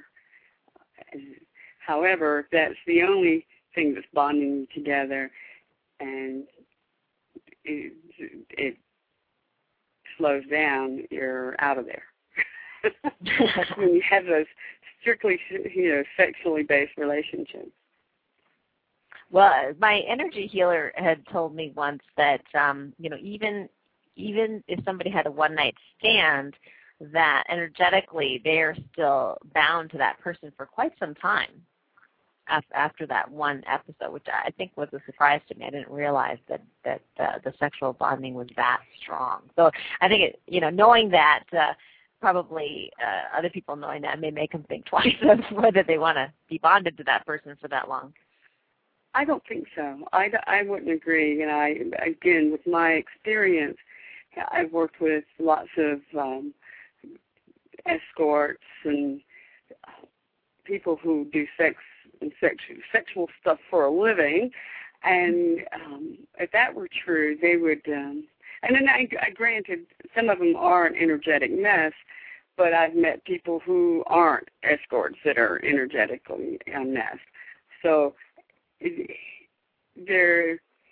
However, that's the only thing that's bonding you together, and it, it slows down, you're out of there. When you have those strictly, you know, sexually based relationships. Well, my energy healer had told me once that, um, you know, even even if somebody had a one-night stand, that energetically they are still bound to that person for quite some time after that one episode, which I think was a surprise to me. I didn't realize that that uh, the sexual bonding was that strong. So I think, it, you know, knowing that, uh, probably uh, other people knowing that may make them think twice of whether they want to be bonded to that person for that long. I don't think so. I, I wouldn't agree. And I, again, with my experience, I've worked with lots of um, escorts and people who do sex and sex, sexual stuff for a living, and um, if that were true, they would, um, and then I, I granted some of them are an energetic mess, but I've met people who aren't escorts that are energetically a mess. So there,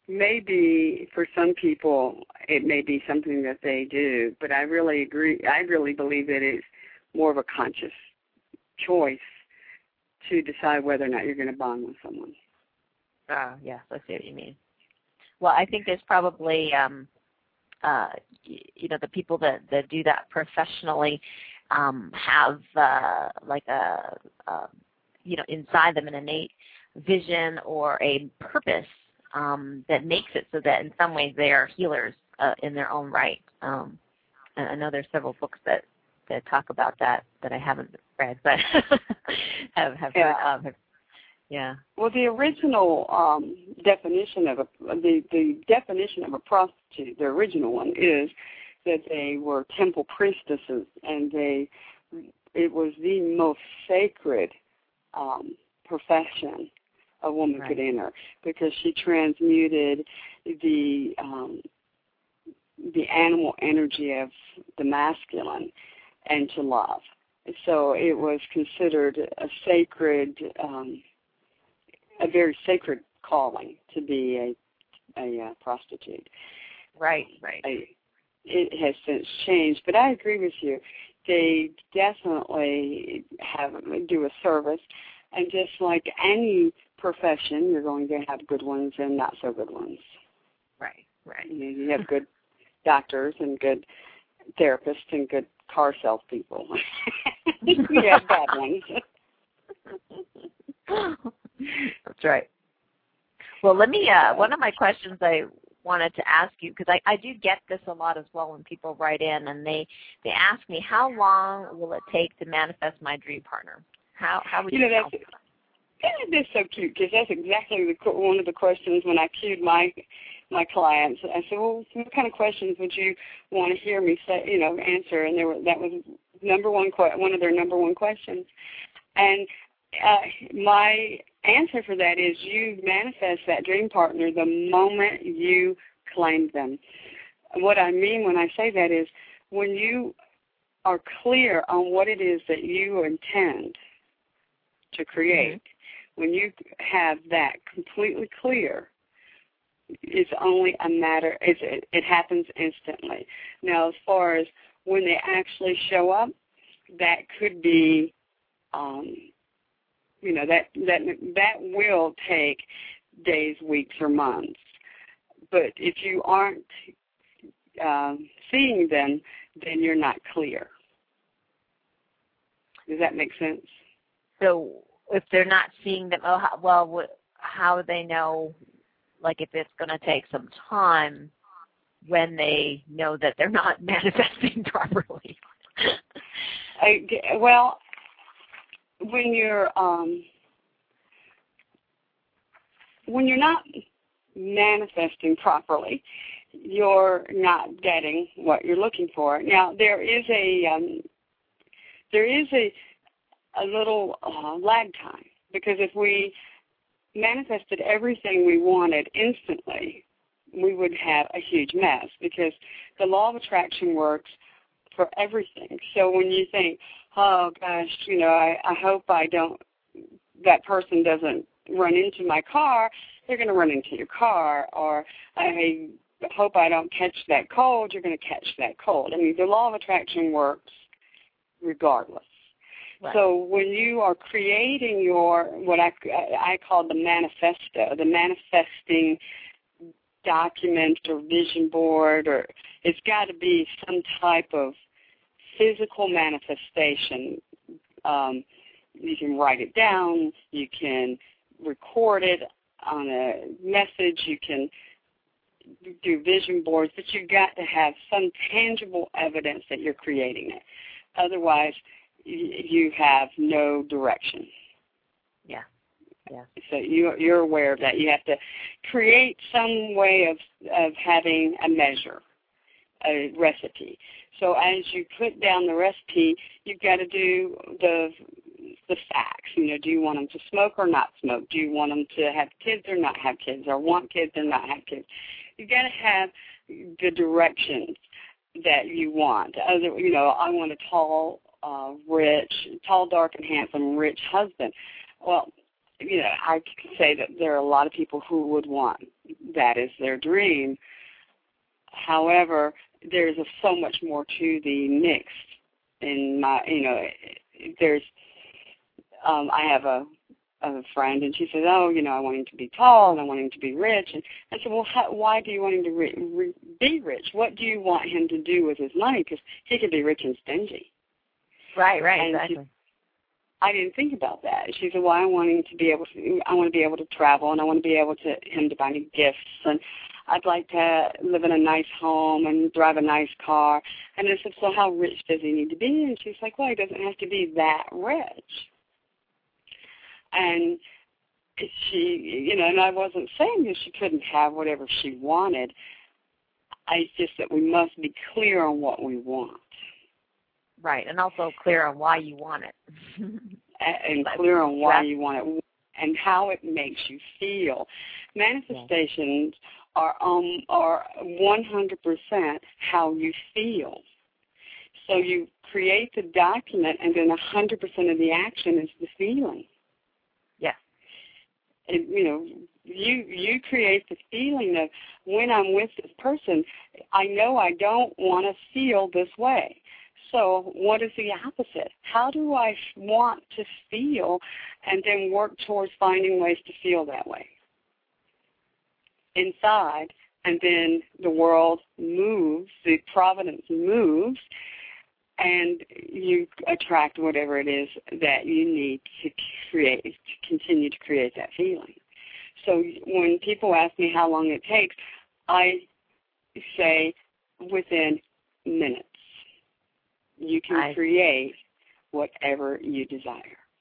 maybe for some people it may be something that they do, but I really agree. I really believe that it's more of a conscious choice to decide whether or not you're going to bond with someone. Oh, yes, I see what you mean. Well, I think there's probably, um, uh, you know, the people that, that do that professionally um, have uh, like a, a, you know, inside them an innate vision or a purpose um, that makes it so that in some ways they are healers uh, in their own right. Um, and I know there's several books that, that talk about that that I haven't read, but have, have yeah. heard of. Have, yeah. Well, the original um, definition of a the, the definition of a prostitute, the original one, is that they were temple priestesses, and they it was the most sacred um, profession a woman right. could enter, because she transmuted the um, the animal energy of the masculine into love. So it was considered a sacred, um, a very sacred calling to be a, a, a prostitute. Right, right. I, it has since changed, but I agree with you. They definitely have do a service, and just like any profession, you're going to have good ones and not so good ones. Right, right. You, you have good doctors and good therapists and good car salespeople. You have bad ones. That's right. Well, let me, uh, one of my questions I wanted to ask you, because I, I do get this a lot as well when people write in, and they, they ask me, how long will it take to manifest my dream partner? How, how would you, you know? know? That's, that's so cute, because that's exactly the, one of the questions when I cued my my clients. I said, well, what kind of questions would you want to hear me say, you know, answer? And there were, that was number one, one of their number one questions. And uh, my answer for that is you manifest that dream partner the moment you claim them. What I mean when I say that is when you are clear on what it is that you intend to create, mm-hmm. when you have that completely clear, it's only a matter, it's, it, it happens instantly. Now, as far as when they actually show up, that could be, um, you know, that, that, that will take days, weeks, or months. But if you aren't um, seeing them, then you're not clear. Does that make sense? So if they're not seeing them, oh, how, well, how do they know, like if it's going to take some time when they know that they're not manifesting properly? I, well, when you're um, when you're not manifesting properly, you're not getting what you're looking for. Now, there is a um, there is a a little uh, lag time, because if we manifested everything we wanted instantly, we would have a huge mess, because the law of attraction works for everything. So when you think, oh gosh, you know, I, I hope I don't, that person doesn't run into my car, they're going to run into your car. Or I hope I don't catch that cold, you're going to catch that cold. I mean, the law of attraction works regardless. Right. So when you are creating your, what I, I call the manifesto, the manifesting document or vision board, or it's got to be some type of physical manifestation. Um, you can write it down, you can record it on a message, you can do vision boards, but you've got to have some tangible evidence that you're creating it. Otherwise, you have no direction. Yeah, yeah. So you, you're aware of that. You have to create some way of, of having a measure, a recipe. So as you put down the recipe, you've got to do the the facts. You know, do you want them to smoke or not smoke? Do you want them to have kids or not have kids, or want kids or not have kids? You've got to have the directions that you want. Other, you know, I want a tall, uh, rich, tall, dark, and handsome, rich husband. Well, you know, I could say that there are a lot of people who would want that is their dream. However, there's a, so much more to the mix. In my, you know, there's, um, I have a, a friend, and she says, oh, you know, I want him to be tall, and I want him to be rich. And I said, well, how, why do you want him to re- re- be rich? What do you want him to do with his money? Because he could be rich and stingy. Right, right, and exactly. She, I didn't think about that. She said, well, I want him to be able to, I want to be able to travel, and I want to be able to, him to buy me gifts, and I'd like to live in a nice home and drive a nice car. And I said, so how rich does he need to be? And she's like, well, he doesn't have to be that rich. And she, you know, and I wasn't saying that she couldn't have whatever she wanted. I just that we must be clear on what we want. Right, and also clear on why you want it. and clear on why you want it and how it makes you feel. Manifestations yeah. are um are one hundred percent how you feel. So you create the document, and then one hundred percent of the action is the feeling. Yes. And, you know, you you create the feeling of when I'm with this person, I know I don't want to feel this way. So what is the opposite? How do I want to feel, and then work towards finding ways to feel that way inside, and then the world moves, the providence moves, and you attract whatever it is that you need to create, to continue to create that feeling. So when people ask me how long it takes, I say within minutes. You can I, create whatever you desire.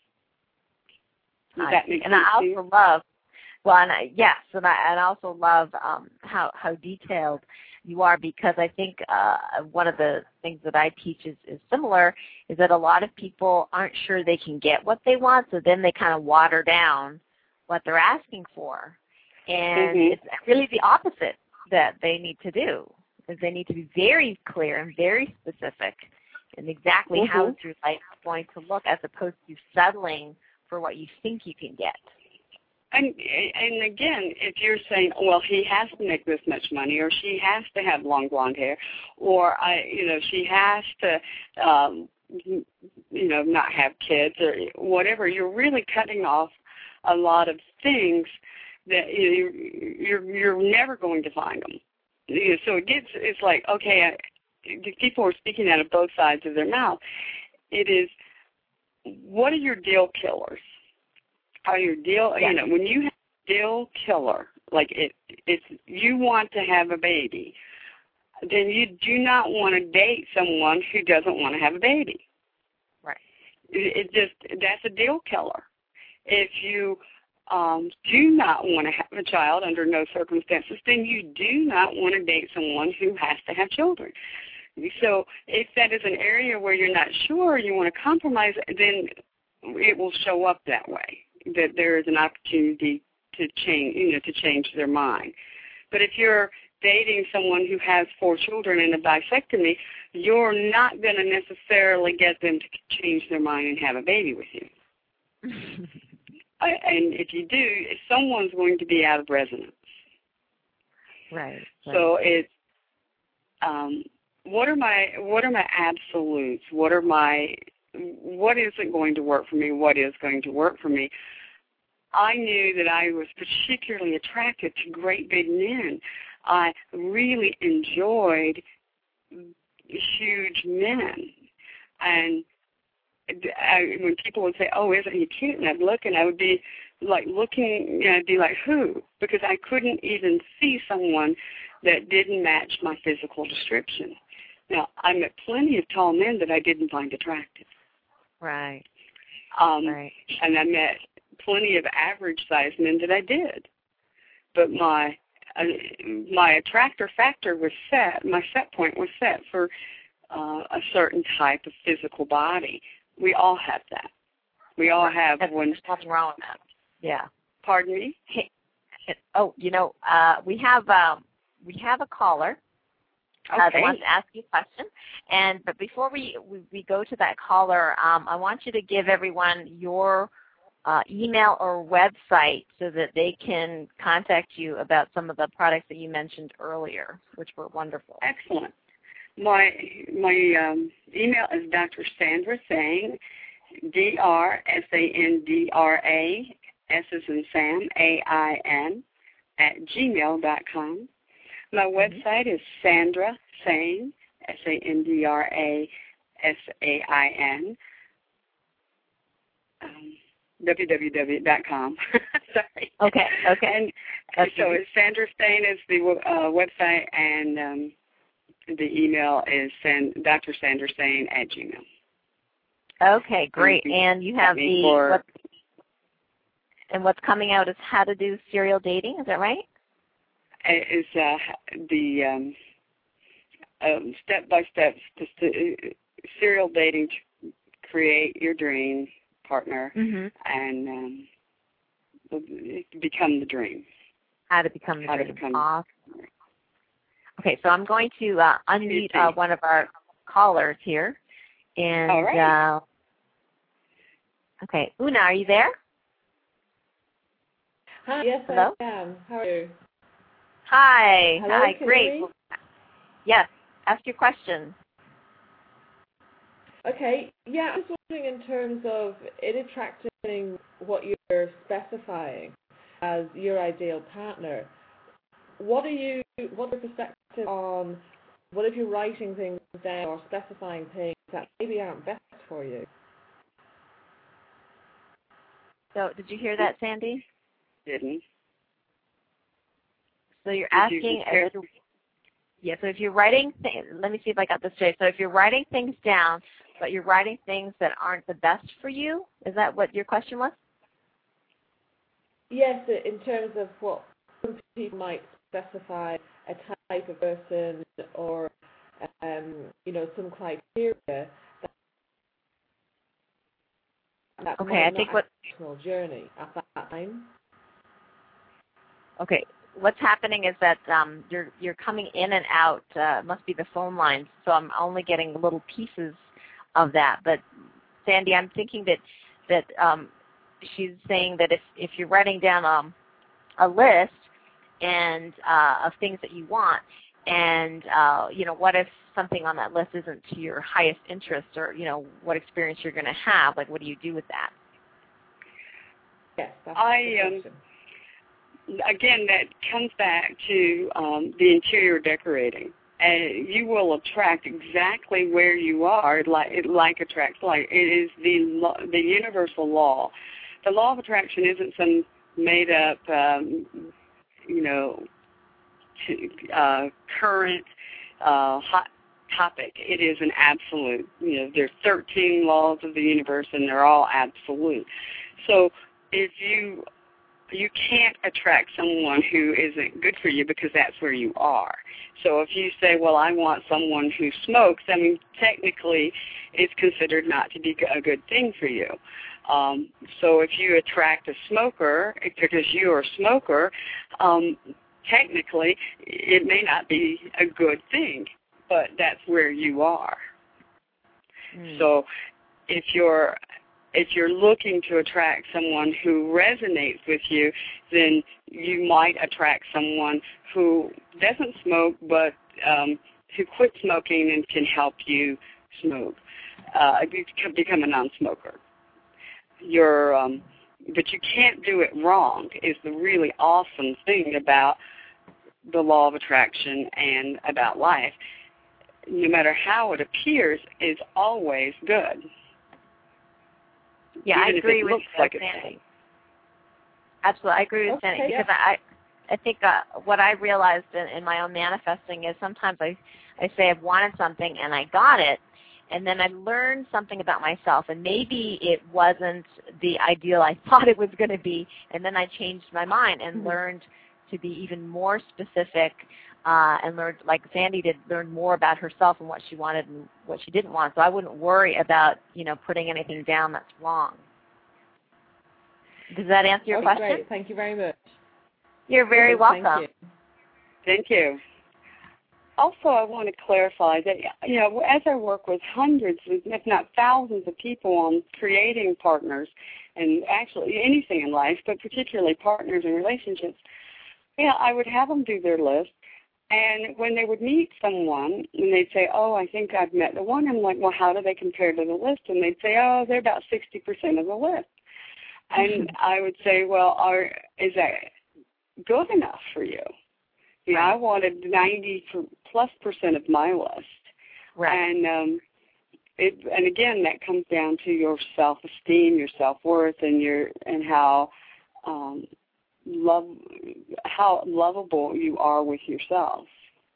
Does I, that make and sense I to you? also love, well, and I, yes, and I, and I also love um, how how detailed you are, because I think uh, one of the things that I teach is, is similar, is that a lot of people aren't sure they can get what they want, so then they kind of water down what they're asking for. And mm-hmm. it's really the opposite that they need to do, is they need to be very clear and very specific in exactly mm-hmm. how your life is going to look, as opposed to settling for what you think you can get. And and again, if you're saying, well, he has to make this much money, or she has to have long blonde hair, or I, you know, she has to, um, you know, not have kids, or whatever, you're really cutting off a lot of things that you know, you're you're never going to find them. You know, so it gets, it's like, okay, I, people are speaking out of both sides of their mouth. It is, what are your deal killers? Are your deal, yeah. you know, when you have a deal killer, like it, it's, you want to have a baby, then you do not want to date someone who doesn't want to have a baby. Right. It, it just, that's a deal killer. If you um, do not want to have a child under no circumstances, then you do not want to date someone who has to have children. So if that is an area where you're not sure, you want to compromise, then it will show up that way, that there is an opportunity to change, you know, to change their mind. But if you're dating someone who has four children and a vasectomy, you're not going to necessarily get them to change their mind and have a baby with you. And if you do, someone's going to be out of resonance. Right. right. So it's um, what are my what are my absolutes? What are my what isn't going to work for me? What is going to work for me? I knew that I was particularly attracted to great big men. I really enjoyed huge men, and I, when people would say, "Oh, isn't he cute?" and I'd look, and I would be like looking, you know, I'd be like, "Who?" Because I couldn't even see someone that didn't match my physical description. Now, I met plenty of tall men that I didn't find attractive. Right. Um, right. And I met plenty of average-sized men that I did. But my uh, my attractor factor was set, my set point was set for uh, a certain type of physical body. We all have that. We all have That's, one. There's nothing wrong with that. Yeah. Pardon me? Hey, oh, you know, uh, we have um, we have a caller uh, okay. that wants to ask you a question. And but before we, we, we go to that caller, um, I want you to give everyone your uh, email or website so that they can contact you about some of the products that you mentioned earlier, which were wonderful. Excellent. My my um, email is Doctor Sandra Sain, D R S A N D R A, S as in Sam, A I N, at gmail dot com. My Mm-hmm. website is Sandra Sain, S A N D R A S A I N, um, w w w dot com. Sorry. Okay, okay. And That's so easy. it's Sandra Sain is the uh, website, and um, the email is send, Doctor Sandra Sain at gmail. Okay, great. And you have the for, what, and what's coming out is How to Do Serial Dating. Is that right? Is uh, the um, um, step-by-step st- serial dating to create your dream partner Mm-hmm. and um, become the dream. How to Become the How Dream. to become. Awesome. Okay, so I'm going to uh, unmute uh, one of our callers here. And, All right. uh, okay, Una, are you there? Hi, yes, Hello? I am. How are you? Hi. Hello, Hi, can great. you hear me? Yes, ask your question. Okay, yeah, I was wondering in terms of it attracting what you're specifying as your ideal partner. What are you? What's your perspective on what if you're writing things down or specifying things that maybe aren't best for you? So did you hear that, Sandy? Didn't. So you're Did you asking, compare- if you're, yeah, so if you're writing, th- let me see if I got this straight. So if you're writing things down, but you're writing things that aren't the best for you, is that what your question was? Yes, in terms of what some people might specify a type of person or um, you know, some criteria that, that Okay, might I think not what actual journey at that time. Okay, what's happening is that um, you're you're coming in and out. Uh, must be the phone lines, so I'm only getting little pieces of that. But Sandy, I'm thinking that that um, she's saying that if if you're writing down um, a list and uh, of things that you want, and uh, you know, what if something on that list isn't to your highest interest, or you know, what experience you're going to have? Like, what do you do with that? Yes, that's I the um, question. Again, that comes back to um, the interior decorating. And you will attract exactly where you are, like like attracts like. It is the lo- the universal law. The law of attraction isn't some made up, um, you know, t- uh, current uh, hot topic. It is an absolute. You know, there's thirteen laws of the universe, and they're all absolute. So if you You can't attract someone who isn't good for you because that's where you are. So if you say, well, I want someone who smokes, I mean, technically it's considered not to be a good thing for you. Um, so if you attract a smoker because you're a smoker, um, technically it may not be a good thing, but that's where you are. Mm. So if you're If you're looking to attract someone who resonates with you, then you might attract someone who doesn't smoke but um, who quit smoking and can help you smoke, uh, become a non-smoker. You're, um, but you can't do it wrong is the really awesome thing about the law of attraction and about life. No matter how it appears, it's always good. Yeah, Even I agree if it with looks like it's Sandy. Absolutely, I agree with Okay, Sandy because yeah. I, I think uh, what I realized in, in my own manifesting is sometimes I, I say I've wanted something and I got it, and then I learned something about myself, and maybe it wasn't the ideal I thought it was going to be, and then I changed my mind and mm-hmm. learned to be even more specific. Uh, and learned, like Sandy did, learn more about herself and what she wanted and what she didn't want. So I wouldn't worry about, you know, putting anything down that's wrong. Does that answer your okay, question? Great. Thank you very much. You're very yes, welcome. Thank you. Thank you. Also, I want to clarify that, you know, as I work with hundreds, if not thousands of people on creating partners, and actually anything in life, but particularly partners and relationships, yeah, I would have them do their list. And when they would meet someone, and they'd say, oh, I think I've met the one, I'm like, well, how do they compare to the list? And they'd say, oh, they're about sixty percent of the list. And I would say, well, are, is that good enough for you? You know, I wanted ninety plus percent of my list. Right. And, um, it, and again, that comes down to your self-esteem, your self-worth, and your and how um, love how lovable you are with yourself.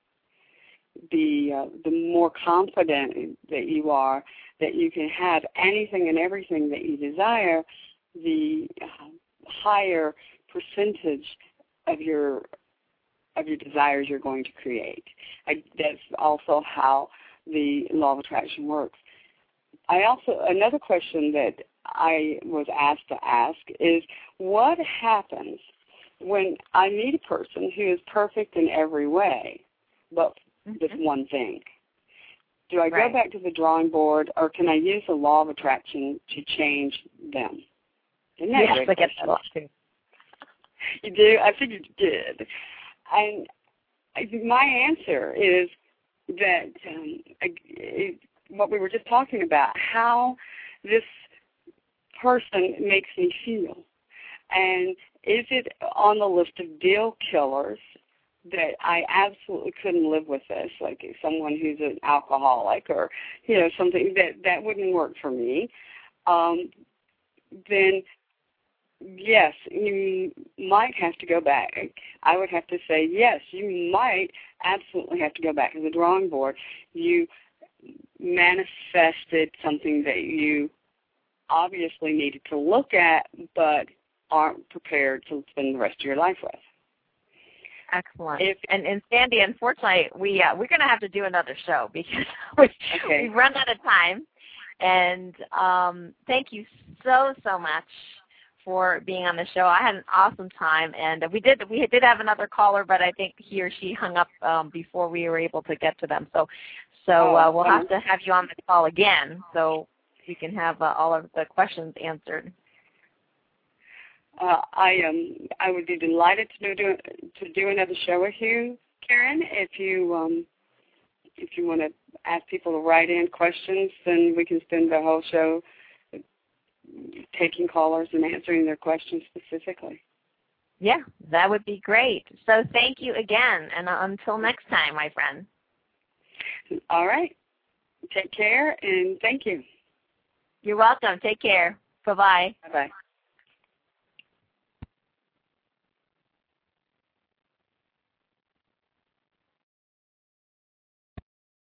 The uh, the more confident that you are that you can have anything and everything that you desire, the uh, higher percentage of your of your desires you're going to create. I, that's also how the law of attraction works. I also another question that I was asked to ask is, what happens when I meet a person who is perfect in every way, but mm-hmm. this one thing? Do I right. go back to the drawing board, or can I use the law of attraction to change them? Isn't that yes, I get that a lot too. You do? I figured you did. And my answer is that um, it, what we were just talking about, how this person makes me feel. And is it on the list of deal killers that I absolutely couldn't live with this, like someone who's an alcoholic or, you know, something that, that wouldn't work for me, um, then yes, you might have to go back. I would have to say, yes, you might absolutely have to go back to the drawing board. You manifested something that you obviously needed to look at, but aren't prepared to spend the rest of your life with. Excellent. If, and, and Sandy, unfortunately, we uh, we're going to have to do another show because we, okay. we've run out of time. And um, thank you so so much for being on the show. I had an awesome time, and we did we did have another caller, but I think he or she hung up um, before we were able to get to them. So so oh, uh, we'll have to have you on the call again so we can have uh, all of the questions answered. Uh, I um I would be delighted to do to do another show with you, Karen. If you um if you want to ask people to write in questions, then we can spend the whole show taking callers and answering their questions specifically. Yeah, that would be great. So thank you again, and uh, until next time, my friend. All right. Take care, and thank you. You're welcome. Take care. Bye-bye. Bye-bye.